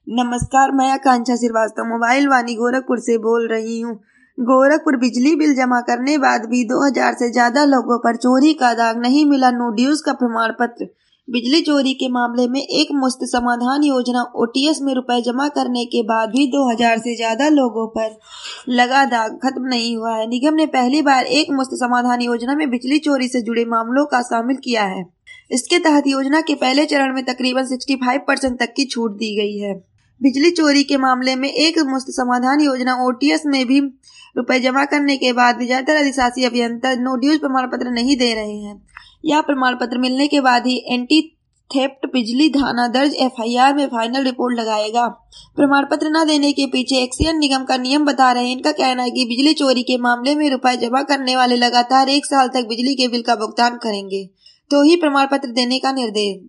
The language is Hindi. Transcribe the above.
नमस्कार, मैं आकांक्षा श्रीवास्तव मोबाइल वाणी गोरखपुर से बोल रही हूँ। गोरखपुर बिजली बिल जमा करने बाद भी 2000 से ज्यादा लोगों पर चोरी का दाग नहीं मिला। नो ड्यूज का प्रमाण पत्र। बिजली चोरी के मामले में एक मुफ्त समाधान योजना ओटीएस में रुपए जमा करने के बाद भी 2000 से ज्यादा लोगों पर लगा दाग खत्म नहीं हुआ है। निगम ने पहली बार एक मुफ्त समाधान योजना में बिजली चोरी से जुड़े मामलों का शामिल किया है। इसके तहत योजना के पहले चरण में तकरीबन 65% तक की छूट दी गई है। बिजली चोरी के मामले में एक मुफ्त समाधान योजना ओटीएस में भी रुपए जमा करने के बाद भी ज्यादातर अधिशासी अभियंता नो ड्यूज प्रमाण पत्र नहीं दे रहे हैं। यह प्रमाण पत्र मिलने के बाद ही एंटी थेफ्ट बिजली थाना दर्ज एफआईआर में फाइनल रिपोर्ट लगाएगा। प्रमाण पत्र न देने के पीछे एक्सियन निगम का नियम बता रहे हैं। इनका कहना है कि बिजली चोरी के मामले में रुपए जमा करने वाले लगातार 1 साल तक बिजली के बिल का भुगतान करेंगे तो ही प्रमाण पत्र देने का निर्देश